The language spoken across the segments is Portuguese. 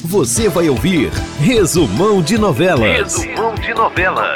Você vai ouvir Resumão de Novelas. Resumão de Novelas.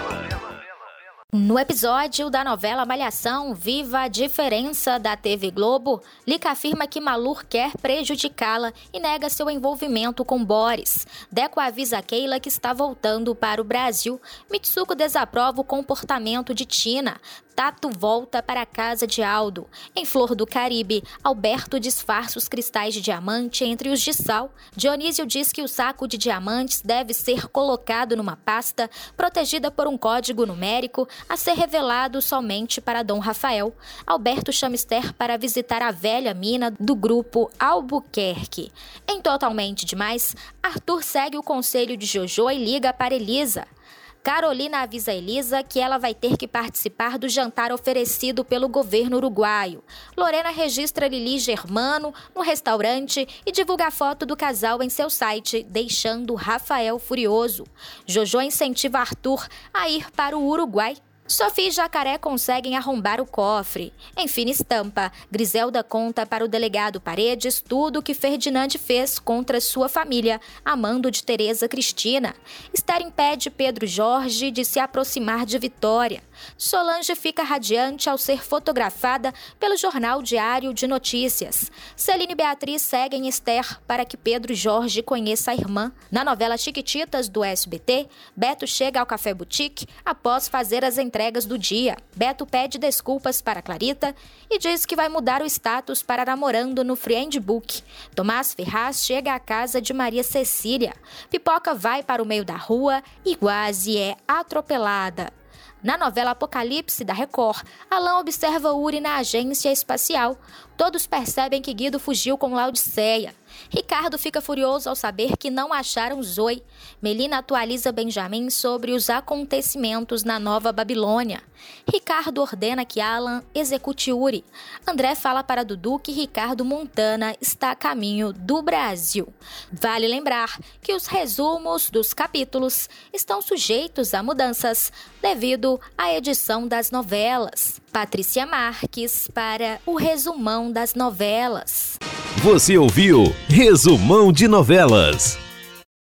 No episódio da novela Malhação, Viva a Diferença da TV Globo, Lica afirma que Malur quer prejudicá-la e nega seu envolvimento com Boris. Deco avisa a Keila que está voltando para o Brasil. Mitsuko desaprova o comportamento de Tina. Tato volta para a casa de Aldo. Em Flor do Caribe, Alberto disfarça os cristais de diamante entre os de sal. Dionísio diz que o saco de diamantes deve ser colocado numa pasta protegida por um código numérico a ser revelado somente para Dom Rafael. Alberto chama Esther para visitar a velha mina do grupo Albuquerque. Em Totalmente Demais, Arthur segue o conselho de Jojo e liga para Elisa. Carolina avisa a Elisa que ela vai ter que participar do jantar oferecido pelo governo uruguaio. Lorena registra Lili Germano no restaurante e divulga a foto do casal em seu site, deixando Rafael furioso. Jojo incentiva Arthur a ir para o Uruguai. Sofia e Jacaré conseguem arrombar o cofre. Em fina estampa, Griselda conta para o delegado Paredes tudo o que Ferdinand fez contra sua família, amando de Tereza Cristina. Esther impede Pedro Jorge de se aproximar de Vitória. Solange fica radiante ao ser fotografada pelo Jornal Diário de Notícias. Celine e Beatriz seguem Esther para que Pedro Jorge conheça a irmã. Na novela Chiquititas do SBT, Beto chega ao Café Boutique após fazer as entregas do dia. Beto pede desculpas para Clarita e diz que vai mudar o status para namorando no Friendbook. Tomás Ferraz chega à casa de Maria Cecília. Pipoca vai para o meio da rua e quase é atropelada. Na novela Apocalipse da Record, Alain observa Uri na agência espacial. Todos percebem que Guido fugiu com Laodiceia. Ricardo fica furioso ao saber que não acharam Zoe. Melina atualiza Benjamin sobre os acontecimentos na Nova Babilônia. Ricardo ordena que Alan execute Uri. André fala para Dudu que Ricardo Montana está a caminho do Brasil. Vale lembrar que os resumos dos capítulos estão sujeitos a mudanças devido à edição das novelas. Patrícia Marques para o Resumão das Novelas. Você ouviu Resumão de Novelas.